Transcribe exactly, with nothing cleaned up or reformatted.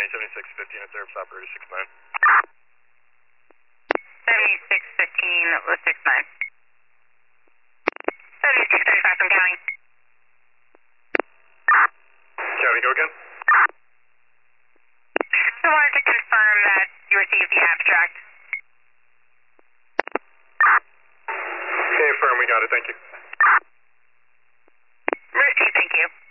County, seventy-six fifteen, it's Air Operator six nine. seventy-six fifteen with six nine. seventy-six thirty-five from County. County, go again? I wanted to confirm that you received the abstract. Okay, firm, we got it, thank you. Received, thank you.